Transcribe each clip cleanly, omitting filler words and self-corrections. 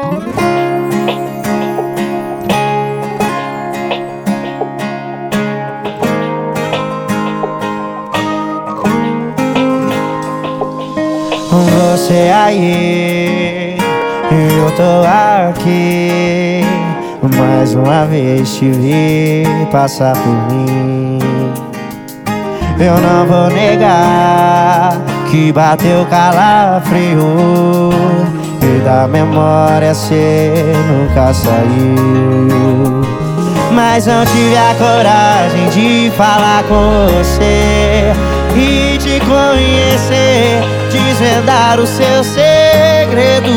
Você aí, eu tô aqui. Mais uma vez te vi passar por mim. Eu não vou negar que bateu calafrio, e da memória cê nunca saiu. Mas não tive a coragem de falar com você e te conhecer, desvendar os seus segredos.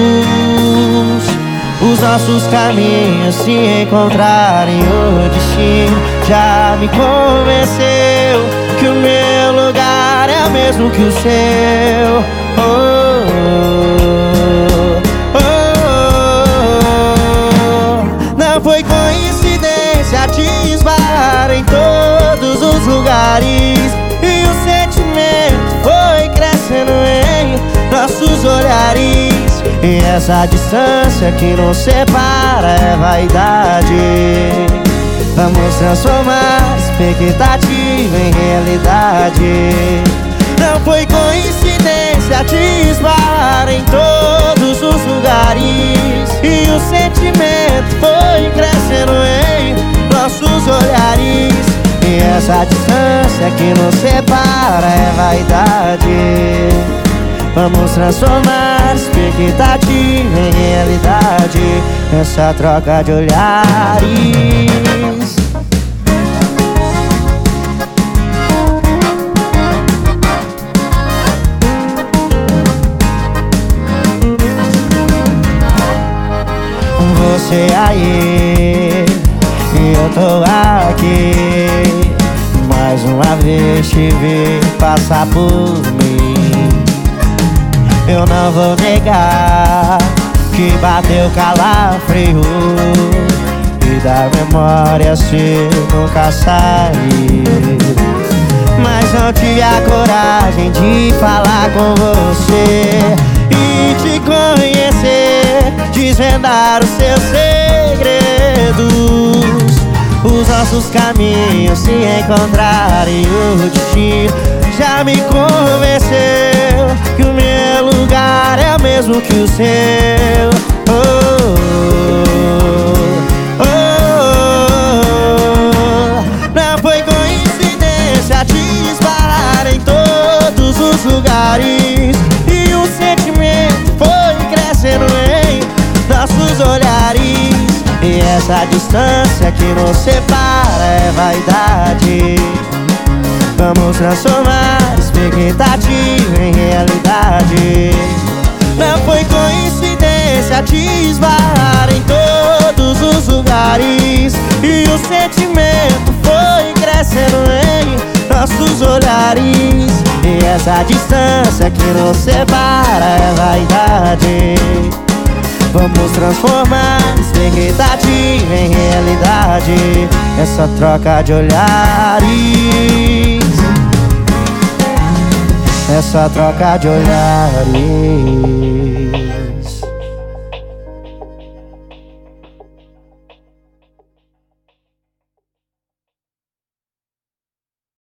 Os nossos caminhos se encontrarem, o destino já me convenceu que o meu lugar é o mesmo que o seu. Oh, oh, oh, oh. Não foi coincidência te esbarrar em todos os lugares, e o sentimento foi crescendo em nossos olhares. E essa distância que nos separa é vaidade. Vamos transformar expectativa em realidade. Não foi coincidência te esbarrar em todos os lugares, e o sentimento foi crescendo em nossos olhares. E essa distância que nos separa é vaidade. Vamos transformar expectativa em realidade. Essa troca de olhares. Você aí, eu tô aqui. Mais uma vez te vi passar por mim. Eu não vou negar que bateu calafrio, e da memória se nunca saiu. Mas não tive a coragem de falar com você e te conhecer, desvendar os seus segredos. Os nossos caminhos se encontrarem, o destino já me convenceu que o meu lugar é o mesmo que o seu. Oh, oh, oh, oh. Não foi coincidência te esbarrar em todos os lugares, e o sentimento foi crescendo em nossos olhares. E essa distância que nos separa é vaidade. Vamos transformar expectativa em realidade. Não foi coincidência te esbarrar em todos os lugares, e o sentimento foi crescendo em nossos olhares. E essa distância que nos separa é vaidade. Vamos transformar expectativa em realidade. Essa troca de olhares. Essa troca de olhares.